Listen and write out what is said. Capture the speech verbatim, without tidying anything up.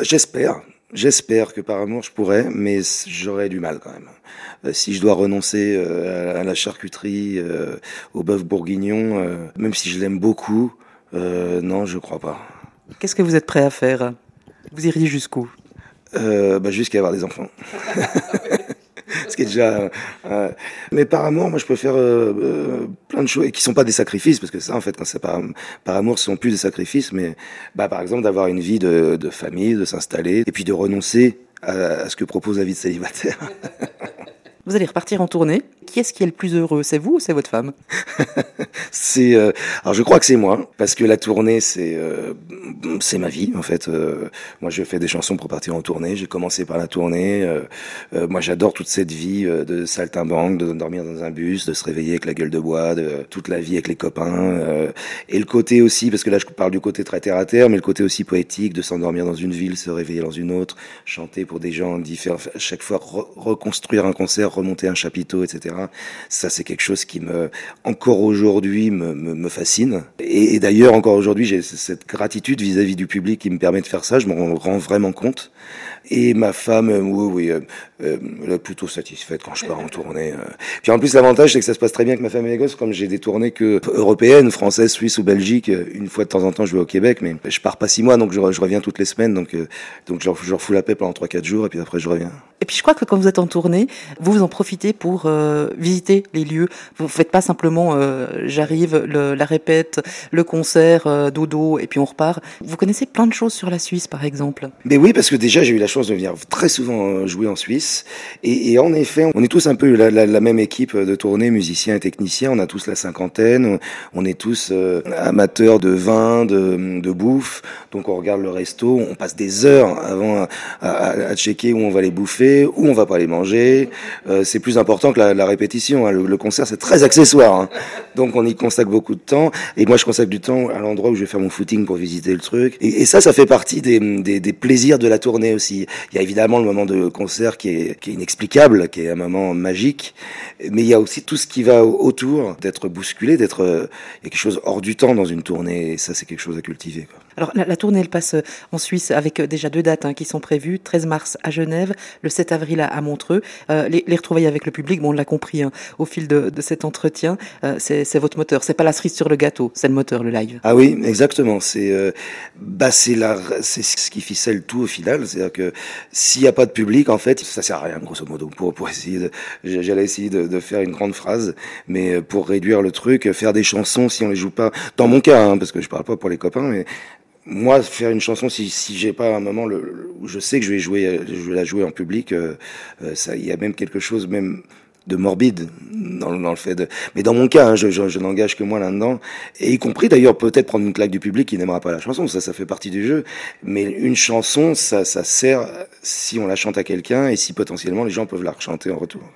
Bah, j'espère. J'espère que par amour je pourrais, mais c- j'aurais du mal quand même. Euh, si je dois renoncer euh, à, à la charcuterie, euh, au bœuf bourguignon, euh, même si je l'aime beaucoup, euh, non, je crois pas. Qu'est-ce que vous êtes prêt à faire? Vous iriez jusqu'où? Euh, bah, jusqu'à avoir des enfants. Ce qui est déjà. euh, euh, mais par amour, moi, je peux faire euh, euh, plein de choses et qui sont pas des sacrifices, parce que ça, en fait, quand c'est par, par amour, ce sont plus des sacrifices, mais bah, par exemple, d'avoir une vie de, de famille, de s'installer, et puis de renoncer à, à ce que propose la vie de célibataire. Vous allez repartir en tournée. Qui est-ce qui est le plus heureux? C'est vous ou c'est votre femme? C'est, euh, alors je crois que c'est moi, parce que la tournée, c'est, euh, c'est ma vie en fait. Euh, moi, je fais des chansons pour partir en tournée. J'ai commencé par la tournée. Euh, euh, moi, j'adore toute cette vie euh, de saltimbanque, de dormir dans un bus, de se réveiller avec la gueule de bois, de toute la vie avec les copains. Euh, et le côté aussi, parce que là, je parle du côté très terre à terre, mais le côté aussi poétique de s'endormir dans une ville, se réveiller dans une autre, chanter pour des gens différents, à chaque fois re- reconstruire un concert, remonter un chapiteau, et cetera. Ça, c'est quelque chose qui me, encore aujourd'hui, me, me, me fascine. Et, et d'ailleurs, encore aujourd'hui, j'ai cette gratitude vis-à-vis du public qui me permet de faire ça. Je m'en rends vraiment compte. Et ma femme, euh, oui, oui, euh, euh, elle est plutôt satisfaite quand je pars en tournée. euh. Puis en plus, l'avantage, c'est que ça se passe très bien avec ma femme et les gosses, comme j'ai des tournées que européennes, françaises, suisses ou Belgique. euh, Une fois de temps en temps, je vais au Québec, mais je pars pas six mois, donc je, re- je reviens toutes les semaines. Donc, euh, donc je, leur, je leur fous la paix pendant trois quatre jours, et puis après, je reviens. Et puis je crois que quand vous êtes en tournée, vous vous en profitez pour euh, visiter les lieux. Vous ne faites pas simplement euh, j'arrive, le- la répète, le concert, euh, dodo, et puis on repart. Vous connaissez plein de choses sur la Suisse, par exemple. Mais oui, parce que déjà, j'ai eu la chance de venir très souvent euh, jouer en Suisse. Et, et en effet, on est tous un peu la, la, la même équipe de tournée, musiciens et techniciens. On a tous la cinquantaine. On, on est tous euh, amateurs de vin, de, de bouffe. Donc on regarde le resto. On passe des heures avant à, à, à checker où on va les bouffer, où on va pas les manger. Euh, c'est plus important que la, la répétition. Hein. Le, le concert, c'est très accessoire. Hein. Donc on y consacre beaucoup de temps. Et moi, je consacre du temps à l'endroit où je vais faire mon footing pour visiter le truc. Et, et ça, ça fait partie des, des, des plaisirs de la tournée aussi. Il y a évidemment le moment de concert qui est, qui est inexplicable, qui est un moment magique. Mais il y a aussi tout ce qui va autour, d'être bousculé, d'être, euh, il y a quelque chose hors du temps dans une tournée. Et ça, c'est quelque chose à cultiver, quoi. Alors la, la tournée, elle passe euh, en Suisse avec euh, déjà deux dates hein, qui sont prévues, treize mars à Genève, le sept avril à, à Montreux. Euh, les, les retrouvailles avec le public, bon, on l'a compris hein, au fil de, de cet entretien, euh, c'est, c'est votre moteur. C'est pas la cerise sur le gâteau, c'est le moteur, le live. Ah oui, exactement. C'est euh, bah c'est la c'est ce qui ficelle tout au final. C'est-à-dire que s'il y a pas de public, en fait, ça sert à rien grosso modo. Pour pour essayer de, j'allais essayer de, de faire une grande phrase, mais pour réduire le truc, faire des chansons si on les joue pas. Dans mon cas, hein, parce que je parle pas pour les copains, mais moi, faire une chanson, si, si j'ai pas un moment le, le- où je sais que je vais jouer, je vais la jouer en public, euh, euh, ça, il y a même quelque chose même de morbide dans, dans le fait de. Mais dans mon cas, hein, je, je, je n'engage que moi là-dedans, et y compris d'ailleurs peut-être prendre une claque du public qui n'aimera pas la chanson, ça, ça fait partie du jeu. Mais une chanson, ça, ça sert si on la chante à quelqu'un et si potentiellement les gens peuvent la rechanter en retour.